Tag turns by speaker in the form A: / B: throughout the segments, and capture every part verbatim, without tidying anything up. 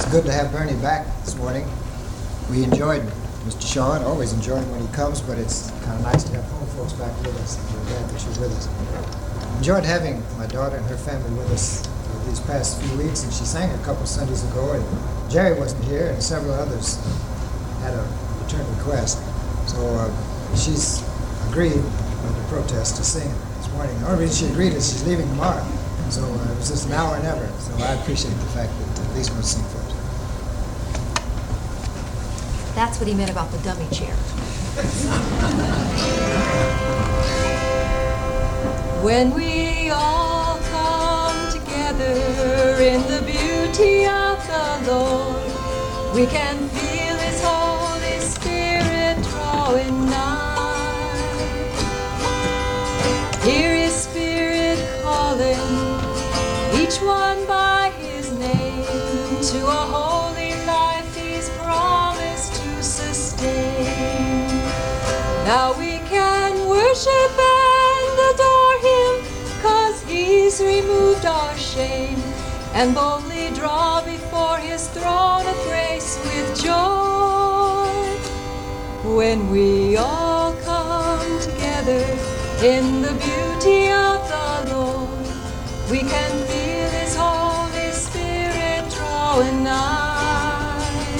A: good to have Bernie back this morning. We enjoyed Mister Shaw, always enjoy him when he comes, but it's kind of nice to have home folks back with us. We're glad that you're with us. Enjoyed having my daughter and her family with us for these past few weeks, and she sang a couple Sundays ago, and Jerry wasn't here, and several others had a return request. So uh, she's agreed under protest to sing this morning. The only reason she agreed is she's leaving tomorrow. So uh, it was just now or never. So I appreciate the fact that at least one sing for us.
B: That's what he meant about the dummy chair.
C: When we all come together in the beauty of the Lord, we can feel His Holy Spirit drawing nigh. Hear His Spirit calling each one by his name to a holy life He's promised to sustain. Now we can worship and adore Him, 'cause He's removed our shame, and boldly draw before His throne of grace with joy. When we all come together in the beauty of the Lord, we can feel His Holy Spirit drawing nigh.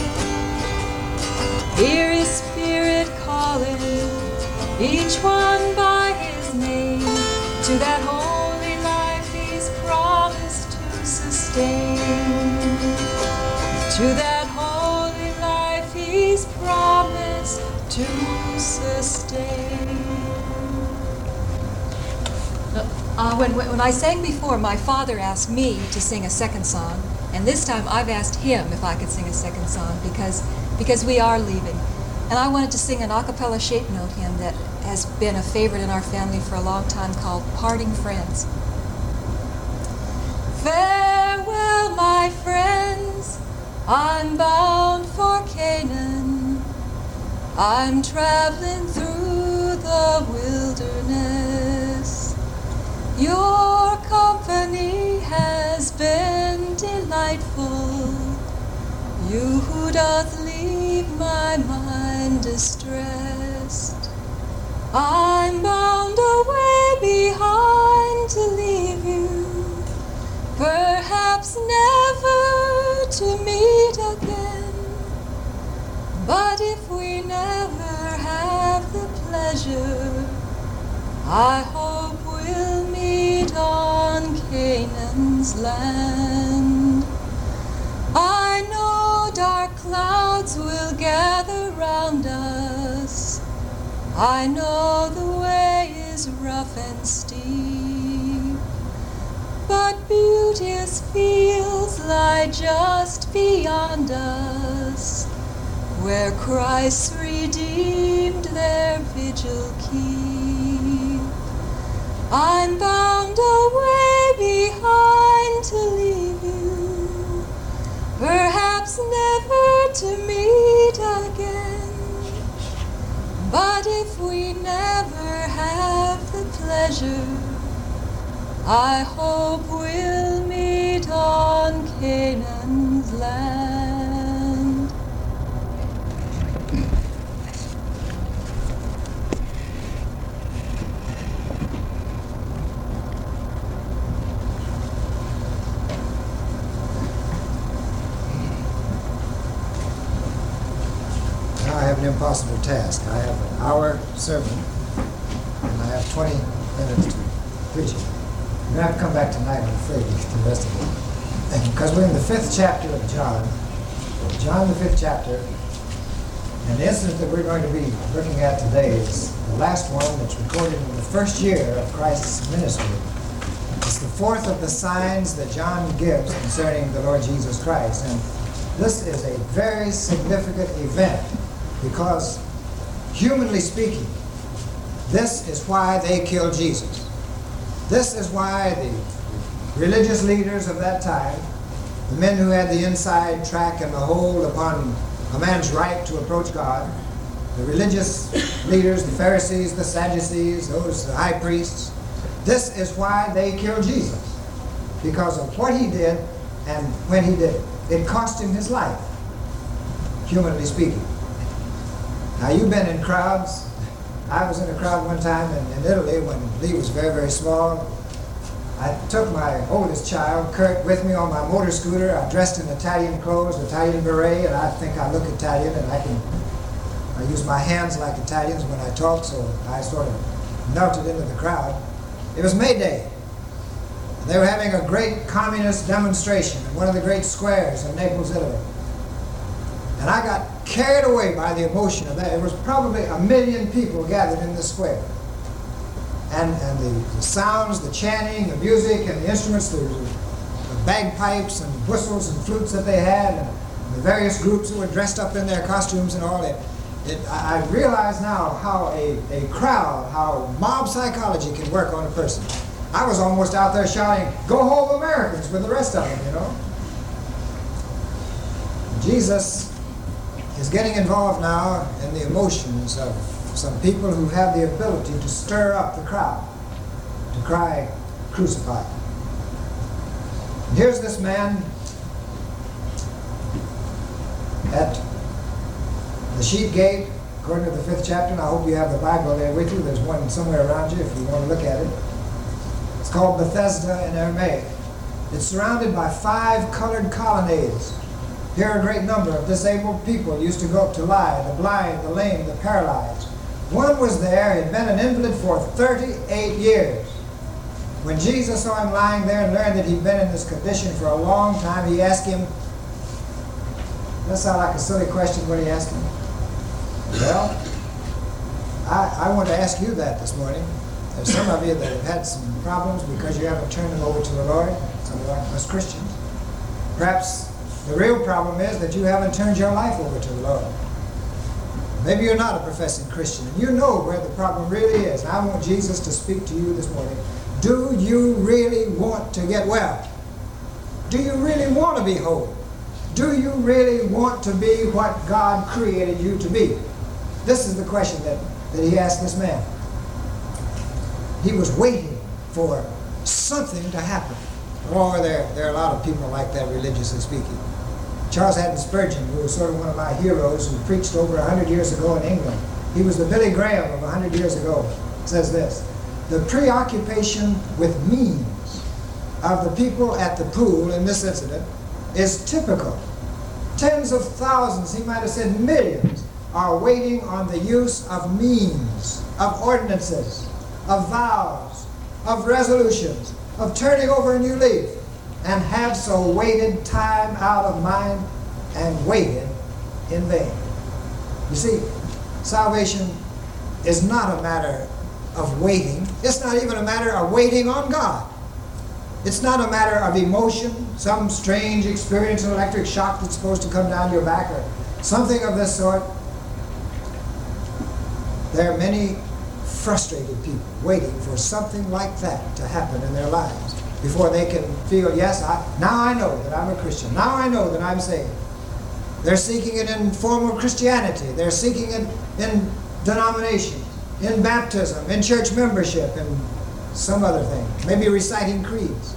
C: Hear His Spirit calling each one by his name to that holy life He's promised to sustain. To that holy life He's promised to sustain.
B: Uh, when, when I sang before, my father asked me to sing a second song, and this time I've asked him if I could sing a second song because, because we are leaving. And I wanted to sing an a cappella shape note hymn that has been a favorite in our family for a long time called Parting Friends.
C: Farewell, my friends, I'm bound for Canaan. I'm traveling through the wilderness. Your company has been delightful. You who doth leave my mind distressed. I'm bound away behind to leave you, perhaps never to meet again. But if we never have the pleasure, I hope we'll meet on Canaan's land. I know dark clouds will gather round us. I know the way is rough and steep, but beauteous fields lie just beyond us, where Christ's redeemed their vigil keep. I'm bound away behind to leave you, perhaps never to meet again. But if we never have the pleasure, I hope we'll meet on Canaan's land.
A: Now I have an impossible task. I have an hour sermon, and I have twenty minutes to preach it. I'm going to have to come back tonight, I'm afraid, to the rest of it. Because we're in the fifth chapter of John. John, the fifth chapter. And the incident that we're going to be looking at today is the last one that's recorded in the first year of Christ's ministry. It's the fourth of the signs that John gives concerning the Lord Jesus Christ. And this is a very significant event because, humanly speaking, this is why they killed Jesus. This is why the religious leaders of that time, the men who had the inside track and the hold upon a man's right to approach God, the religious leaders, the Pharisees, the Sadducees, those the high priests, this is why they killed Jesus, because of what he did and when he did it. it cost him his life, humanly speaking. Now, you've been in crowds. I was in a crowd one time in, in Italy when Lee was very, very small. I took my oldest child, Kurt, with me on my motor scooter. I dressed in Italian clothes, Italian beret, and I think I look Italian, and I can I use my hands like Italians when I talk, so I sort of melted into the crowd. It was May Day. They were having a great communist demonstration in one of the great squares in Naples, Italy. And I got carried away by the emotion of that. There was probably a million people gathered in the square. And, and the, the sounds, the chanting, the music, and the instruments, the, the bagpipes and whistles and flutes that they had, and the various groups who were dressed up in their costumes and all that. It, I, I realize now how a, a crowd, how mob psychology can work on a person. I was almost out there shouting, "Go home, Americans," with the rest of them, you know. Jesus is getting involved now in the emotions of some people who have the ability to stir up the crowd, to cry, "Crucify." And here's this man at the sheep gate, according to the fifth chapter, and I hope you have the Bible there with you. There's one somewhere around you if you want to look at it. It's called Bethesda in Aramaic. It's surrounded by five colored colonnades. Here a great number of disabled people used to go up to lie, the blind, the lame, the paralyzed. One was there, had been an invalid for thirty-eight years. When Jesus saw him lying there and learned that he'd been in this condition for a long time, he asked him, that sound like a silly question, what he asked him? Well, I, I want to ask you that this morning. There's some of you that have had some problems because you haven't turned them over to the Lord, some of us Christians. Perhaps the real problem is that you haven't turned your life over to the Lord. Maybe you're not a professing Christian, and you know where the problem really is. And I want Jesus to speak to you this morning. Do you really want to get well? Do you really want to be whole? Do you really want to be what God created you to be? This is the question that, that he asked this man. He was waiting for something to happen. Oh, there, there are a lot of people like that, religiously speaking. Charles Haddon Spurgeon, who was sort of one of my heroes, who preached over a hundred years ago in England. He was the Billy Graham of a hundred years ago. Says this: the preoccupation with means of the people at the pool in this incident is typical. Tens of thousands, he might have said millions, are waiting on the use of means, of ordinances, of vows, of resolutions, of turning over a new leaf, and have so waited time out of mind and waited in vain. You see, salvation is not a matter of waiting. It's not even a matter of waiting on God. It's not a matter of emotion, some strange experience, an electric shock that's supposed to come down your back or something of this sort. There are many frustrated people waiting for something like that to happen in their lives before they can feel, yes, I, now I know that I'm a Christian. Now I know that I'm saved. They're seeking it in formal Christianity. They're seeking it in denominations, in baptism, in church membership, and some other thing. Maybe reciting creeds.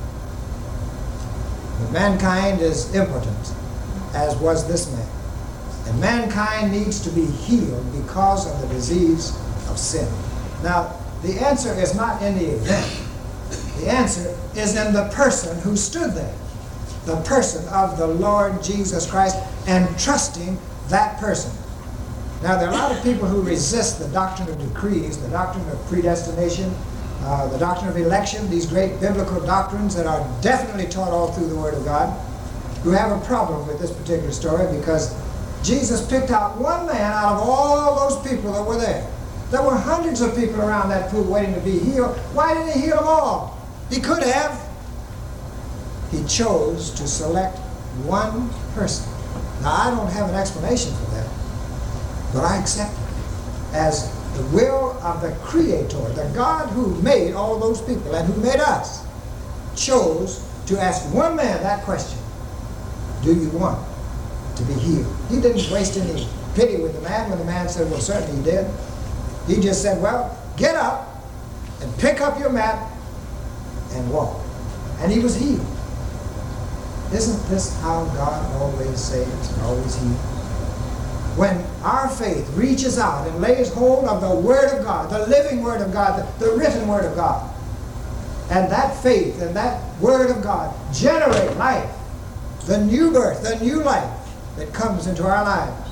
A: But mankind is impotent, as was this man. And mankind needs to be healed because of the disease of sin. Now, the answer is not in the event. The answer is in the person who stood there. The person of the Lord Jesus Christ, and trusting that person. Now, there are a lot of people who resist the doctrine of decrees, the doctrine of predestination, uh, the doctrine of election, these great biblical doctrines that are definitely taught all through the Word of God, who have a problem with this particular story because Jesus picked out one man out of all those people that were there. There were hundreds of people around that pool waiting to be healed. Why didn't he heal them all? He could have. He chose to select one person. Now, I don't have an explanation for that, but I accept it as the will of the Creator, the God who made all those people and who made us, chose to ask one man that question: do you want to be healed? He didn't waste any pity with the man when the man said, well, certainly he did. He just said, well, get up and pick up your mat and walk. And he was healed. Isn't this how God always saves and always heals? When our faith reaches out and lays hold of the Word of God, the living Word of God, the, the written Word of God, and that faith and that Word of God generate life, the new birth, the new life that comes into our lives.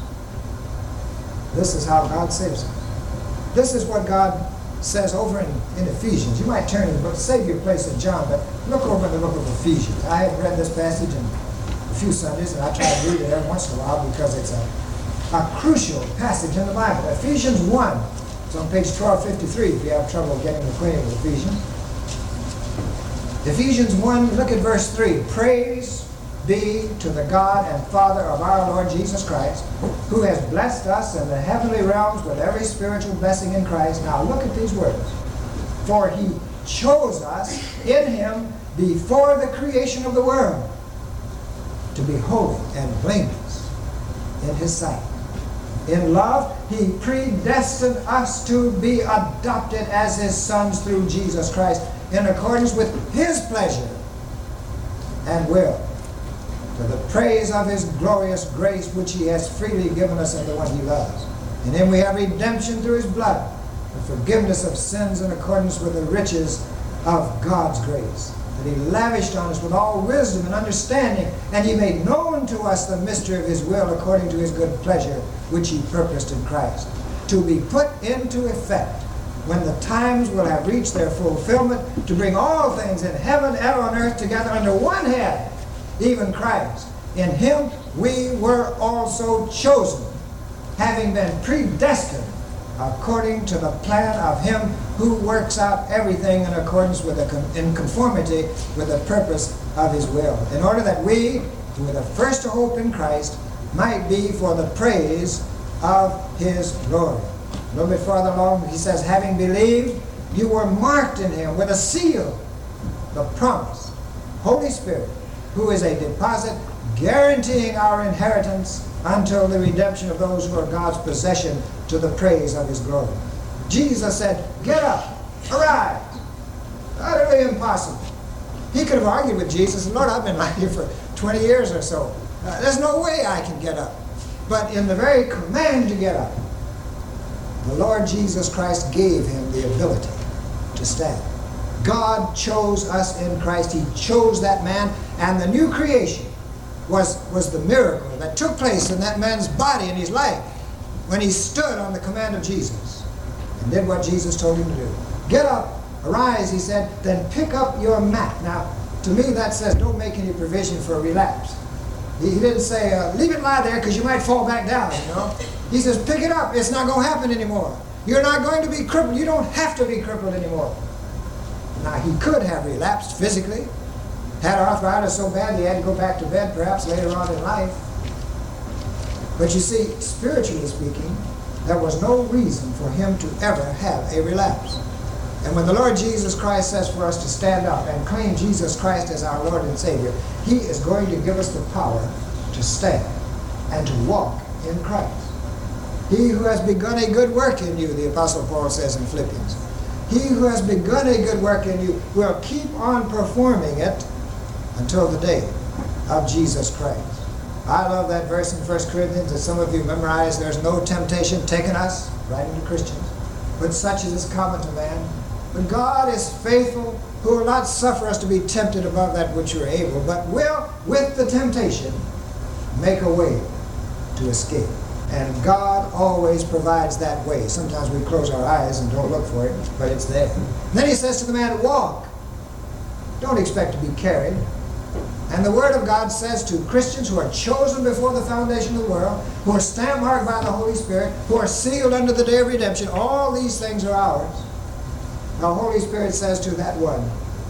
A: This is how God saves us. This is what God says over in, in Ephesians. You might turn and save your place in John, but look over in the book of Ephesians. I have read this passage in a few Sundays, and I try to read it every once in a while because it's a, a crucial passage in the Bible. Ephesians one. It's on page twelve fifty-three if you have trouble getting acquainted with Ephesians. Ephesians one, look at verse three. Praise be to the God and Father of our Lord Jesus Christ, who has blessed us in the heavenly realms with every spiritual blessing in Christ. Now look at these words. For he chose us in him before the creation of the world to be holy and blameless in his sight. In love, he predestined us to be adopted as his sons through Jesus Christ in accordance with his pleasure and will, to the praise of his glorious grace which he has freely given us in the one he loves. In him we have redemption through his blood, the forgiveness of sins in accordance with the riches of God's grace, that he lavished on us with all wisdom and understanding, and he made known to us the mystery of his will according to his good pleasure, which he purposed in Christ, to be put into effect when the times will have reached their fulfillment, to bring all things in heaven and on earth together under one head, even Christ. In him we were also chosen, having been predestined according to the plan of him who works out everything in accordance with the, in conformity with the purpose of his will, in order that we, who are the first to hope in Christ, might be for the praise of his glory. A little bit farther along, he says, having believed, you were marked in him with a seal, the promise, Holy Spirit, who is a deposit guaranteeing our inheritance until the redemption of those who are God's possession to the praise of his glory. Jesus said, get up, arise. Utterly impossible. He could have argued with Jesus, Lord, I've been like you for twenty years or so. Uh, there's no way I can get up. But in the very command to get up, the Lord Jesus Christ gave him the ability to stand. God chose us in Christ. He chose that man, and the new creation was, was the miracle that took place in that man's body and his life when he stood on the command of Jesus and did what Jesus told him to do. Get up, arise, he said, then pick up your mat. Now, to me that says don't make any provision for a relapse. He, he didn't say, uh, leave it lie there because you might fall back down, you know. He says, pick it up. It's not going to happen anymore. You're not going to be crippled. You don't have to be crippled anymore. Now, he could have relapsed physically, had arthritis so bad he had to go back to bed perhaps later on in life. But you see, spiritually speaking, there was no reason for him to ever have a relapse. And when the Lord Jesus Christ says for us to stand up and claim Jesus Christ as our Lord and Savior, he is going to give us the power to stand and to walk in Christ. He who has begun a good work in you, the Apostle Paul says in Philippians, he who has begun a good work in you will keep on performing it until the day of Jesus Christ. I love that verse in First Corinthians that some of you memorize. There's no temptation taken us, writing to Christians, but such as is common to man. But God is faithful, who will not suffer us to be tempted above that which you are able, but will, with the temptation, make a way to escape. And God always provides that way. Sometimes we close our eyes and don't look for it, but it's there. And then he says to the man, walk. Don't expect to be carried. And the Word of God says to Christians who are chosen before the foundation of the world, who are stamped marked by the Holy Spirit, who are sealed unto the day of redemption, all these things are ours. The Holy Spirit says to that one,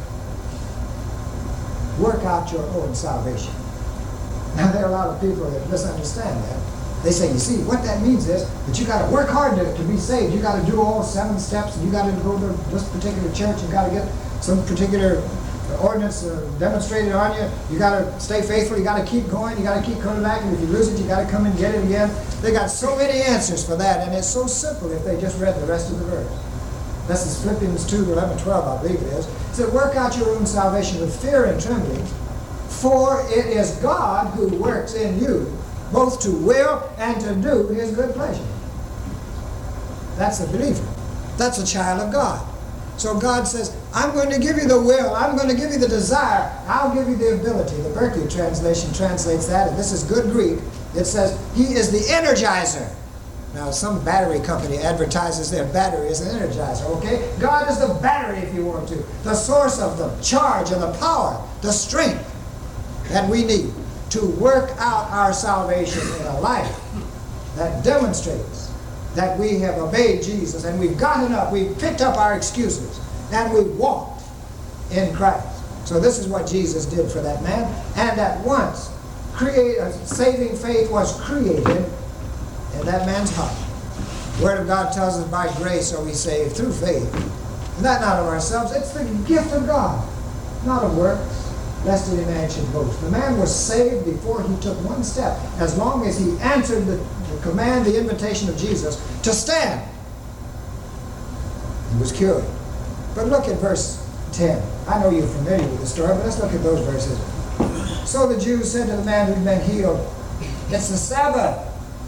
A: work out your own salvation. Now there are a lot of people that misunderstand that. They say, you see, what that means is that you got to work hard to, to be saved. You got to do all seven steps, and you got to go to this particular church. You got to get some particular ordinance uh, demonstrated on you. You got to stay faithful. You got to keep going. You got to keep coming back. And if you lose it, you got to come and get it again. They got so many answers for that, and it's so simple if they just read the rest of the verse. This is Philippians two, eleven, twelve, I believe it is. It said, work out your own salvation with fear and trembling, For it is God who works in you, both to will and to do his good pleasure. That's a believer. That's a child of God. So God says, I'm going to give you the will. I'm going to give you the desire. I'll give you the ability. The Berkeley translation translates that, and this is good Greek. It says, he is the energizer. Now, some battery company advertises their battery as an energizer, okay? God is the battery, if you want to. The source of the charge and the power, the strength that we need to work out our salvation in a life that demonstrates that we have obeyed Jesus and we've gotten up, we've picked up our excuses, and we've walked in Christ. So this is what Jesus did for that man. And at once, create, a saving faith was created in that man's heart. The Word of God tells us by grace are we saved through faith. And that not of ourselves, it's the gift of God, not of works, lest any man should boast. The man was saved before he took one step, as long as he answered the, the command, the invitation of Jesus to stand. He was cured. But look at verse ten. I know you're familiar with the story, but let's look at those verses. So the Jews said to the man who'd been healed, it's the Sabbath.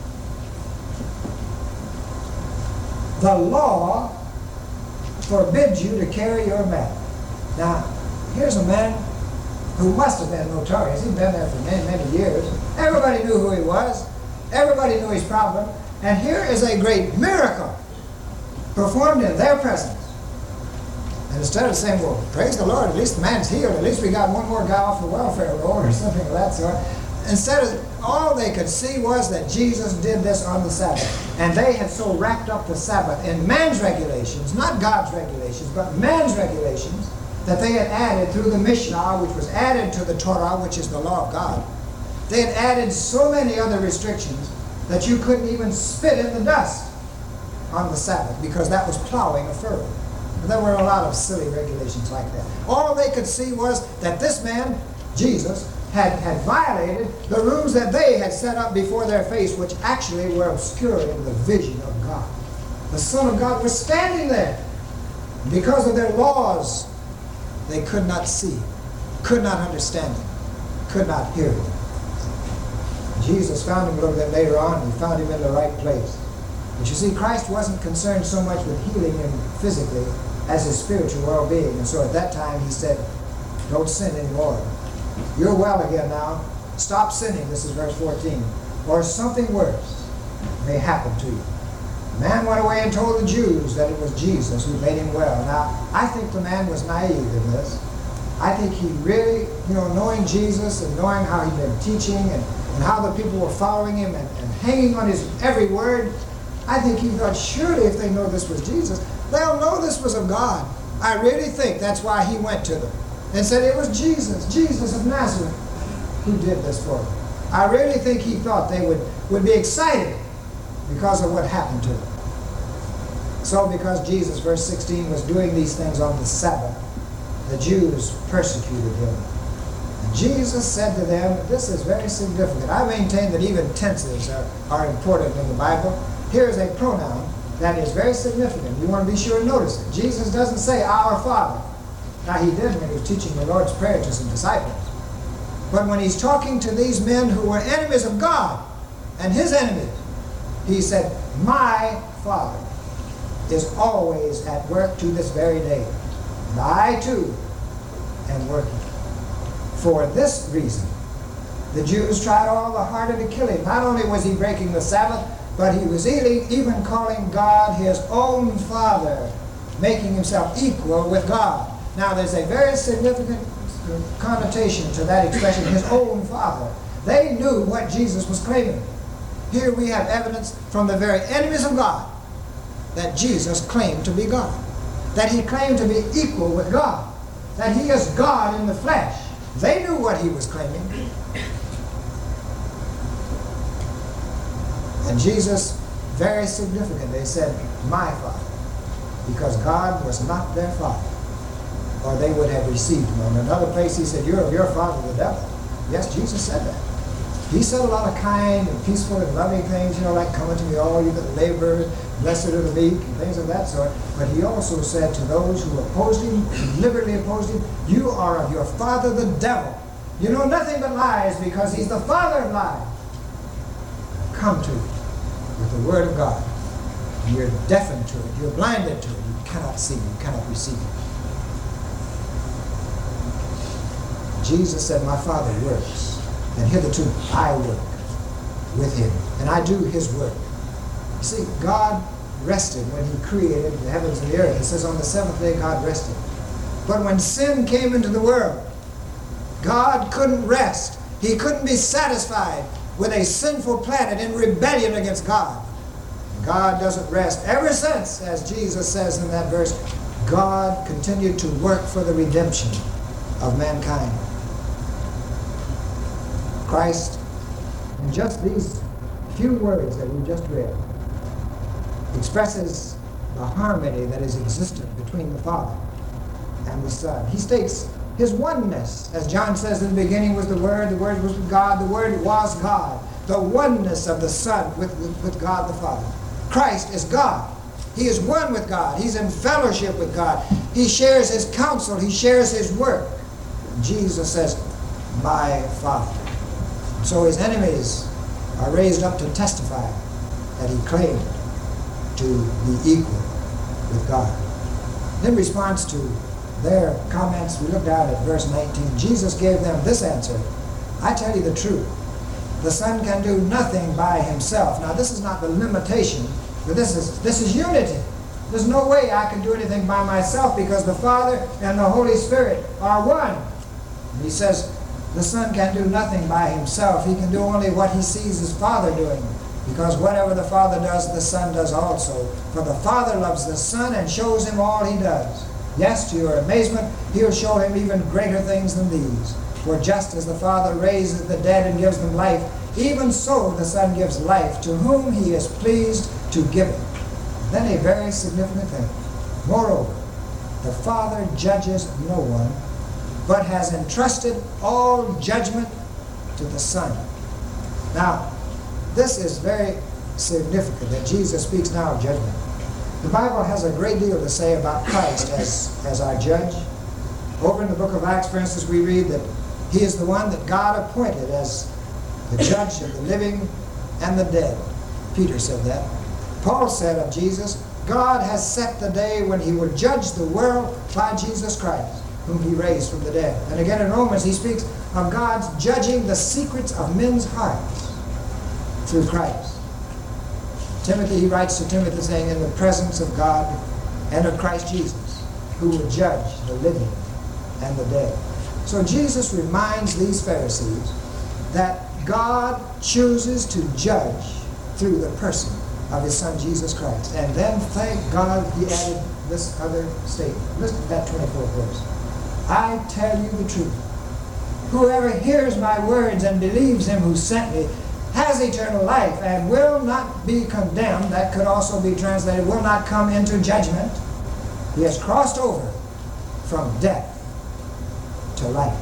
A: The law forbids you to carry your mat. Now, here's a man who must have been notorious. He'd been there for many, many years. Everybody knew who he was. Everybody knew his problem. And here is a great miracle performed in their presence. And instead of saying, well, praise the Lord, at least the man's healed, at least we got one more guy off the welfare roll or something of that sort. Instead of, all they could see was that Jesus did this on the Sabbath. And they had so wrapped up the Sabbath in man's regulations, not God's regulations, but man's regulations, that they had added through the Mishnah, which was added to the Torah, which is the law of God. They had added so many other restrictions that you couldn't even spit in the dust on the Sabbath, because that was plowing a furrow. There were a lot of silly regulations like that. All they could see was that this man, Jesus, had, had violated the rules that they had set up before their face, which actually were obscuring the vision of God. The Son of God was standing there. Because of their laws, they could not see, could not understand him, could not hear him. Jesus found him a little bit later on. He found him in the right place. But you see, Christ wasn't concerned so much with healing him physically as his spiritual well-being. And so at that time he said, don't sin anymore. You're well again now. Stop sinning. This is verse fourteen. Or something worse may happen to you. The man went away and told the Jews that it was Jesus who made him well. Now, I think the man was naive in this. I think he really, you know, knowing Jesus and knowing how he'd been teaching and, and how the people were following him and, and hanging on his every word, I think he thought, surely if they know this was Jesus, they'll know this was of God. I really think that's why he went to them and said it was Jesus, Jesus of Nazareth, who did this for them. I really think he thought they would, would be excited because of what happened to them. So because Jesus, verse sixteen, was doing these things on the Sabbath, the Jews persecuted him. And Jesus said to them, this is very significant. I maintain that even tenses are, are important in the Bible. Here is a pronoun that is very significant. You want to be sure to notice it. Jesus doesn't say, our Father. Now, he did when he was teaching the Lord's Prayer to some disciples. But when he's talking to these men who were enemies of God and his enemies, he said, my Father is always at work to this very day. And I, too, am working. For this reason, the Jews tried all the harder to kill him. Not only was he breaking the Sabbath, but he was even calling God his own Father, making himself equal with God. Now, there's a very significant connotation to that expression, his own Father. They knew what Jesus was claiming. Here we have evidence from the very enemies of God that Jesus claimed to be God, that he claimed to be equal with God, that he is God in the flesh. They knew what he was claiming. And Jesus, very significantly, said, my Father, because God was not their Father, or they would have received him. In another place he said, you're of your father the devil. Yes, Jesus said that. He said a lot of kind and peaceful and loving things, you know, like come unto me all you that labor, blessed are the meek, and things of that sort. But he also said to those who opposed him, who deliberately opposed him, you are of your father the devil. You know nothing but lies because he's the father of lies. Come to it with the word of God. You're deafened to it. You're blinded to it. You cannot see. You cannot receive it. Jesus said, my Father works, and hitherto I work with him, and I do his work. You see, God rested when he created the heavens and the earth. It says on the seventh day God rested. But when sin came into the world, God couldn't rest. He couldn't be satisfied with a sinful planet in rebellion against God. God doesn't rest. Ever since, as Jesus says in that verse, God continued to work for the redemption of mankind. Christ, in just these few words that we just read, expresses the harmony that is existent between the Father and the Son. He states his oneness. As John says, in the beginning was the Word, the Word was with God, the Word was God. The oneness of the Son with, with God the Father. Christ is God. He is one with God. He's in fellowship with God. He shares his counsel. He shares his work. Jesus says, my Father. So his enemies are raised up to testify that he claimed to be equal with God. In response to their comments, we look down at verse nineteen. Jesus gave them this answer, I tell you the truth. The Son can do nothing by himself. Now this is not the limitation, but this is, this is unity. There's no way I can do anything by myself because the Father and the Holy Spirit are one. And he says the Son can do nothing by himself. He can do only what he sees his Father doing. Because whatever the Father does, the Son does also. For the Father loves the Son and shows him all he does. Yes, to your amazement, he'll show him even greater things than these. For just as the Father raises the dead and gives them life, even so the Son gives life to whom he is pleased to give it. Then a very significant thing. Moreover, the Father judges no one, but has entrusted all judgment to the Son. Now, this is very significant that Jesus speaks now of judgment. The Bible has a great deal to say about Christ as, as our judge. Over in the book of Acts, for instance, we read that he is the one that God appointed as the judge of the living and the dead. Peter said that. Paul said of Jesus, God has set the day when he will judge the world by Jesus Christ, whom he raised from the dead. And again in Romans, he speaks of God's judging the secrets of men's hearts through Christ. Timothy, he writes to Timothy saying, in the presence of God and of Christ Jesus, who will judge the living and the dead. So Jesus reminds these Pharisees that God chooses to judge through the person of his Son Jesus Christ. And then, thank God, he added this other statement. Listen to that twenty-fourth verse. I tell you the truth. Whoever hears my words and believes him who sent me has eternal life and will not be condemned. That could also be translated, will not come into judgment. He has crossed over from death to life.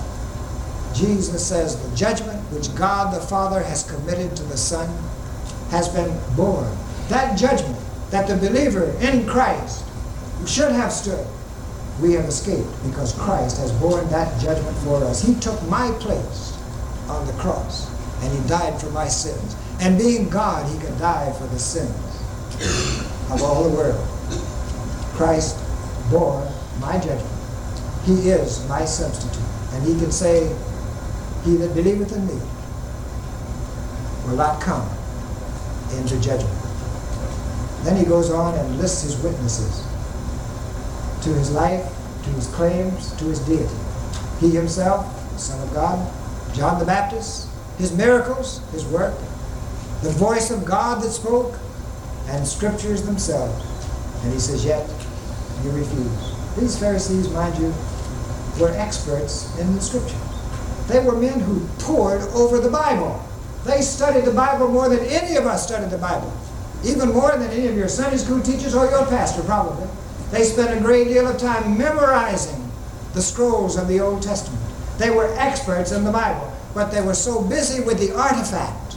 A: Jesus says the judgment which God the Father has committed to the Son has been borne. That judgment that the believer in Christ should have stood, we have escaped because Christ has borne that judgment for us. He took my place on the cross and he died for my sins. And being God, he could die for the sins of all the world. Christ bore my judgment. He is my substitute. And he can say, he that believeth in me will not come into judgment. Then he goes on and lists his witnesses to his life, to his claims, to his deity. He himself, the Son of God, John the Baptist, his miracles, his work, the voice of God that spoke, and scriptures themselves. And he says, yet you refuse. These Pharisees, mind you, were experts in the scriptures. They were men who pored over the Bible. They studied the Bible more than any of us studied the Bible. Even more than any of your Sunday school teachers or your pastor, probably. They spent a great deal of time memorizing the scrolls of the Old Testament. They were experts in the Bible. But they were so busy with the artifact,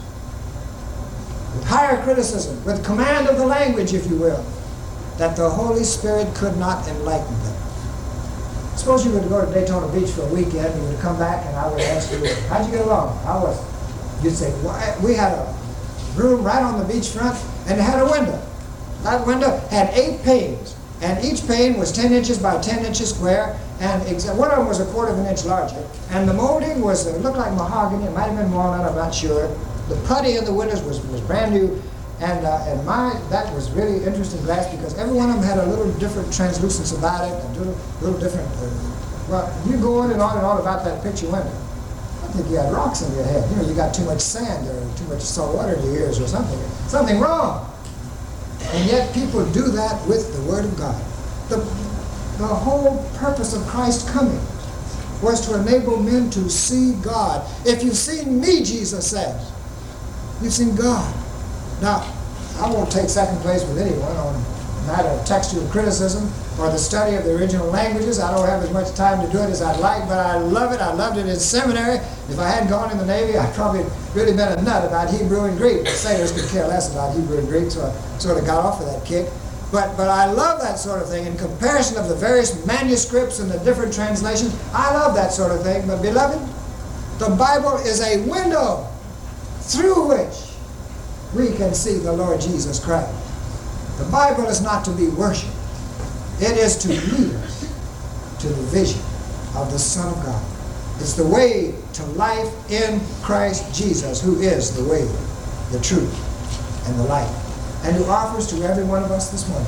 A: with higher criticism, with command of the language, if you will, that the Holy Spirit could not enlighten them. Suppose you were to go to Daytona Beach for a weekend, and you would come back, and I would ask you, how'd you get along? How was it? You'd say, well, we had a room right on the beachfront, and it had a window. That window had eight panes, and each pane was ten inches by ten inches square, and exa- one of them was a quarter of an inch larger, and the molding was, it looked like mahogany, it might have been walnut, I'm not sure. The putty in the windows was, was brand new, and, uh, and my, that was really interesting glass because every one of them had a little different translucence about it, a little, little different, uh, well, you go on and on and on about that picture window. I think you had rocks in your head. You know, you got too much sand or too much salt water in your ears or something. Something wrong. And yet people do that with the Word of God. The, the whole purpose of Christ coming was to enable men to see God. If you've seen me, Jesus says, you've seen God. Now, I won't take second place with anyone on a matter of textual criticism or the study of the original languages. I don't have as much time to do it as I'd like, but I love it. I loved it in seminary. If I hadn't gone in the Navy, I'd probably really been a nut about Hebrew and Greek. The sailors could care less about Hebrew and Greek, so I sort of got off of that kick. But, but I love that sort of thing. In comparison of the various manuscripts and the different translations, I love that sort of thing. But beloved, the Bible is a window through which we can see the Lord Jesus Christ. The Bible is not to be worshipped. It is to lead us to the vision of the Son of God. It's the way to life in Christ Jesus, who is the way, the truth, and the life, and who offers to every one of us this morning.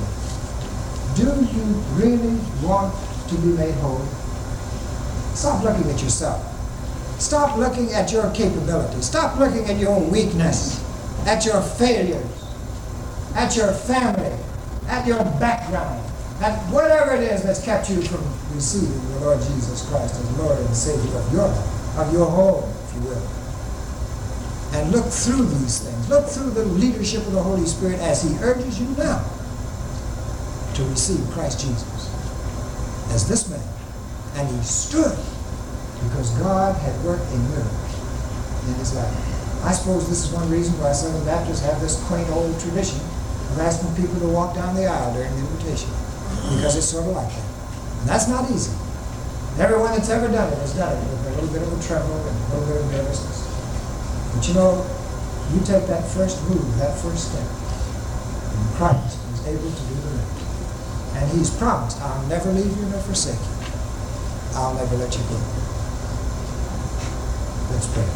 A: Do you really want to be made whole? Stop looking at yourself. Stop looking at your capability. Stop looking at your own weakness, at your failures, at your family, at your background, at whatever it is that's kept you from receiving the Lord Jesus Christ as Lord and Savior of your life, of your home, if you will. And look through these things. Look through the leadership of the Holy Spirit as He urges you now to receive Christ Jesus as this man. And he stood because God had worked a miracle in his life. I suppose this is one reason why Southern Baptists have this quaint old tradition of asking people to walk down the aisle during the invitation, because it's sort of like that. And that's not easy. Everyone that's ever done it has done it with a little bit of a tremble and a little bit of nervousness. But you know, you take that first move, that first step, and Christ is able to do the rest. And He's promised, I'll never leave you nor forsake you. I'll never let you go. Let's pray.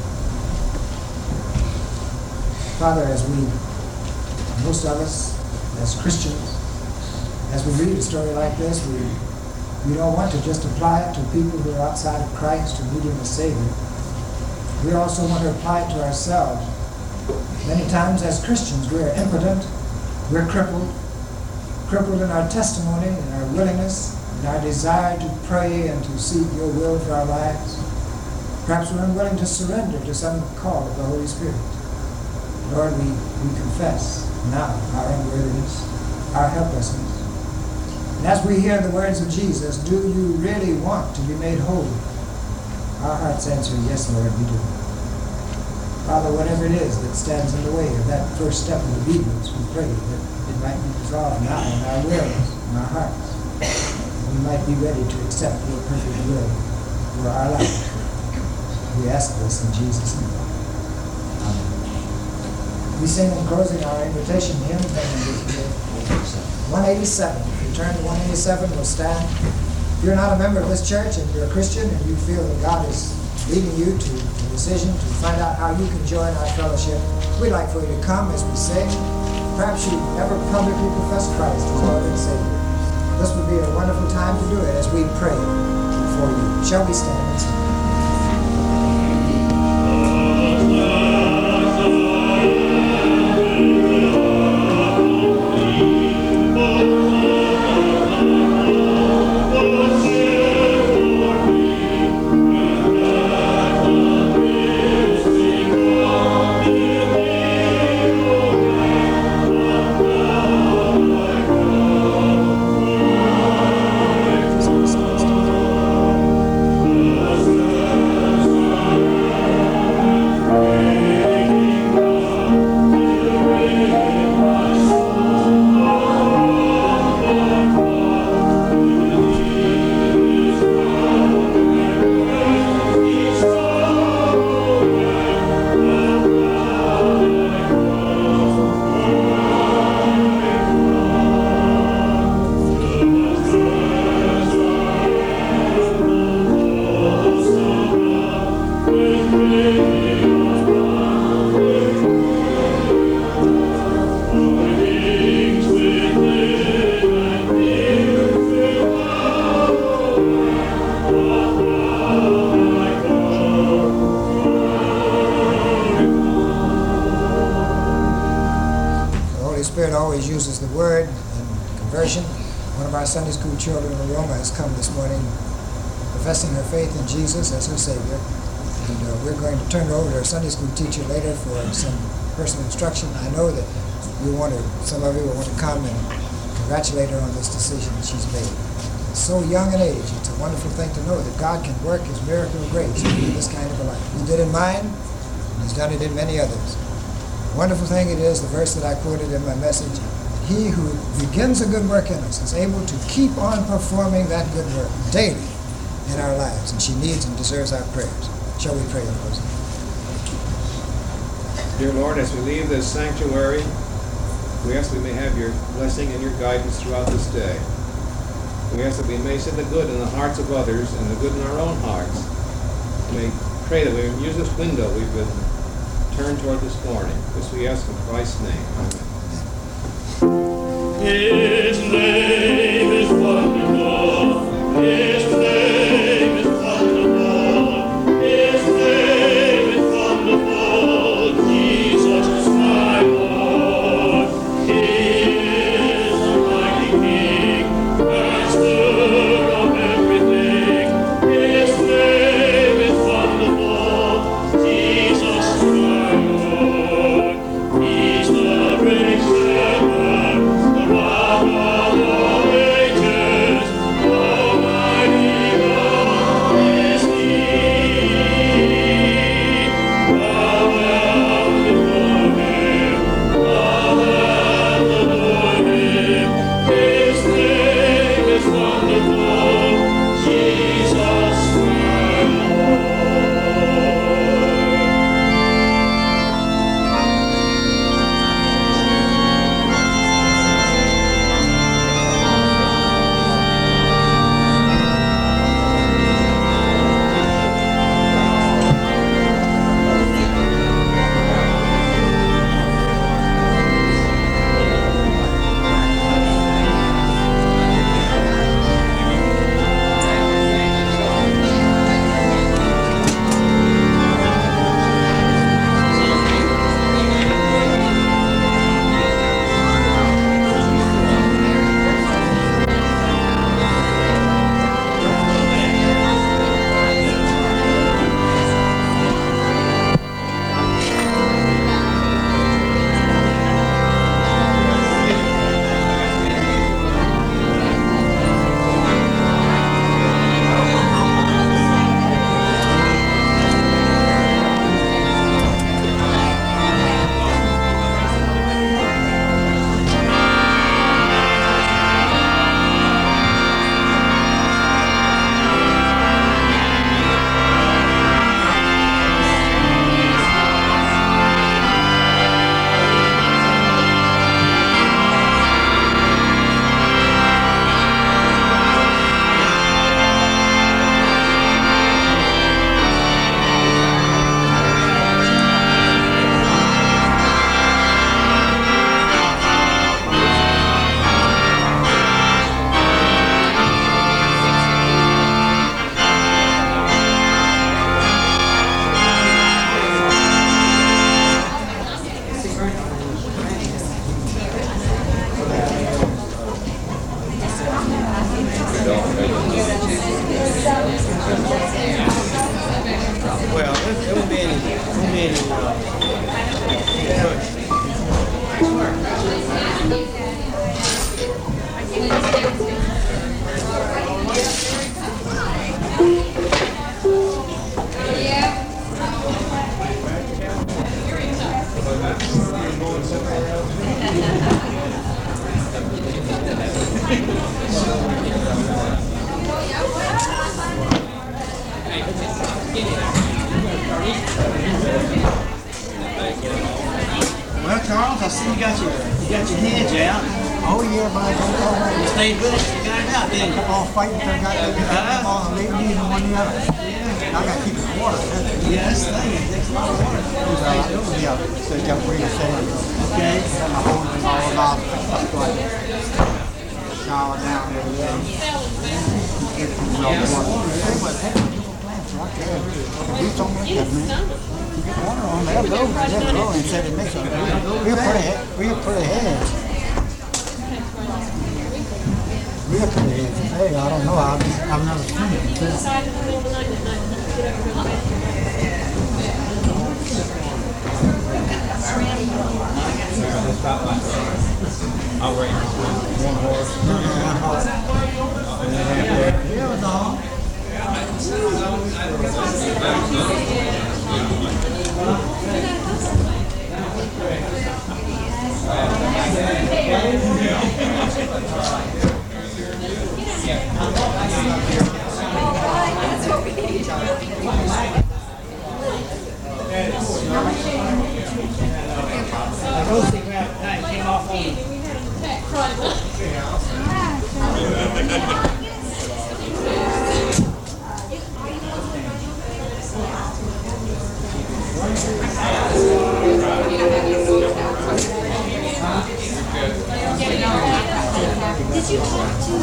A: Father, as we, most of us, as Christians, as we read a story like this, we, we don't want to just apply it to people who are outside of Christ who need Him as Savior. We also want to apply it to ourselves. Many times as Christians, we're impotent, we're crippled, crippled in our testimony, in our willingness, in our desire to pray and to seek your will for our lives. Perhaps we're unwilling to surrender to some call of the Holy Spirit. Lord, we, we confess now our unworthiness, our helplessness. And as we hear the words of Jesus, do you really want to be made whole? Our hearts answer, yes, Lord, we do. Father, whatever it is that stands in the way of that first step of obedience, we pray that it might be dissolved now in our wills, in our hearts. We might be ready to accept your perfect will for our life. We ask this in Jesus' name. Amen. We sing in closing our invitation hymn, one eighty-seven. If you turn to one eighty-seven, we'll stand. If you're not a member of this church and you're a Christian and you feel that God is leading you to a decision to find out how you can join our fellowship, we'd like for you to come as we sing. Perhaps you never publicly profess Christ as Lord and Savior. This would be a wonderful time to do it as we pray for you. Shall we stand and sing?
D: Thank you.
A: Holy Spirit always uses the Word in conversion. One of our Sunday school children, Roma, has come this morning professing her faith in Jesus as her Savior. And uh, we're going to turn her over to our Sunday school teacher later for some personal instruction. I know that you want to, some of you will want to come and congratulate her on this decision that she's made. At so young an age, it's a wonderful thing to know that God can work His miracle of grace in this kind of a life. He did in mine, and He's done it in many others. The wonderful thing it is, the verse that I quoted in my message, He who begins a good work in us is able to keep on performing that good work daily in our lives, and she needs and deserves our prayers. Shall we pray, closing?
D: Dear Lord, as we leave this sanctuary, we ask that we may have your blessing and your guidance throughout this day. We ask that we may see the good in the hearts of others and the good in our own hearts. We may pray that we may use this window we've been turned toward this morning. This we ask in Christ's name. Amen.
E: His name is wonderful. His name is wonderful. His name is wonderful. Jesus is my Lord. He is a mighty King, Master of everything. His name is wonderful. Jesus is my Lord. He's the great shepherd, the rock of all ages. Almighty God is He. Bow down before Him, bow down adore Him. His name is wonderful, Jesus my Lord.
F: Well, it, it won't be any, it won't be any, uh, push. Well, Charles, I see you got your, you got your hedge out.
A: Oh, yeah, but I don't know.
F: You stayed with it, you got it out, didn't you?
A: All fighting till I got to get
F: Uh-huh.
A: all the lady and one the other. I got to keep it water.
F: Yes, thank you. Takes a lot of water.
A: Yeah, so you got to bring the sand.
F: Okay.
A: And my whole thing all about it. That's why I shower down every day. Get things all water. Hey, what, hey,
G: Right there. It's on like that, man. You get water on there, blow, they'll blow instead of mix it. Real pretty, he- real pretty heads. Real pretty heads. Hey, I don't know, I've, I've never seen it.
C: Decide in the middle of the night at night, you get up real quick.
D: I'll wait.
G: One horse. No, no, one horse. Yeah, it was all.
F: Came off on
H: Did you talk to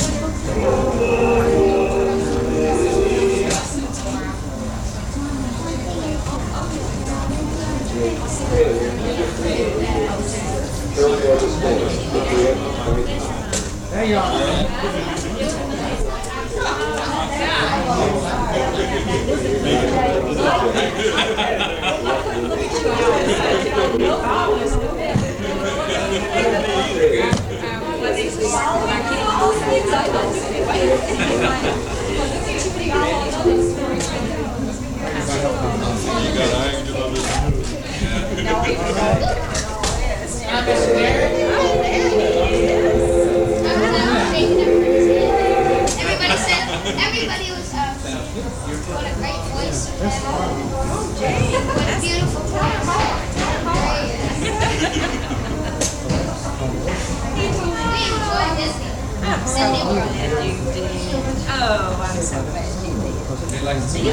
F: There you are.
H: Everybody said, everybody was, uh, what a great voice. What a beautiful voice. We enjoyed Disney. Disney World.
C: Oh, I'm so glad you did.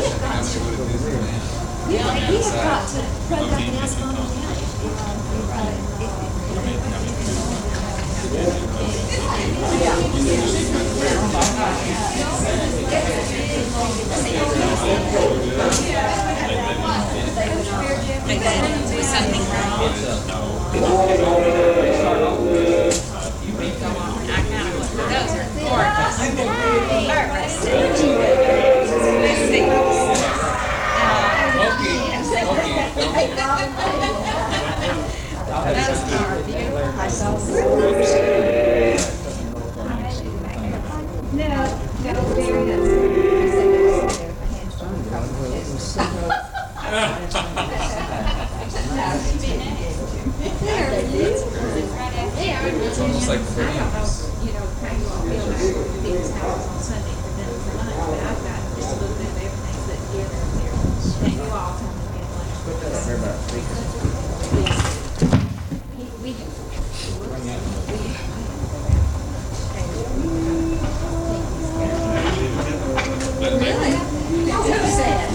H: Yeah, we have got to run back and ask Mom and Dad.
I: It's almost like friends.
C: You know, kind of feel like people's house on Sunday for dinner for lunch, but I've got just a little bit of everything put together in there. And you all come and get lunch. We do.
B: Really? So sad.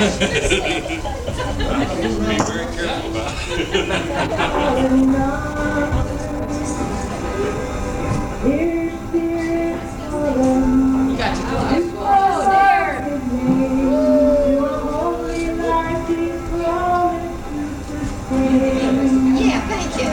I: Be very careful about
H: Yeah, thank you.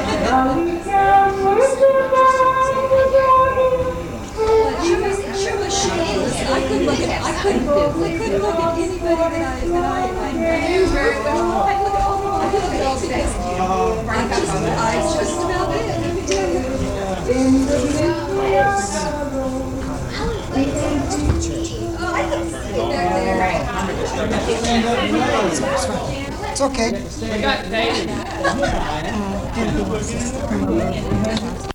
B: She was, she was shameless. I couldn't look at, I couldn't, I couldn't look at anybody that I, that I, I knew very well. I look at all, I look at all because I just, I just about did, let me tell you. Oh, I can see it back there.
A: It's okay.
F: We got David.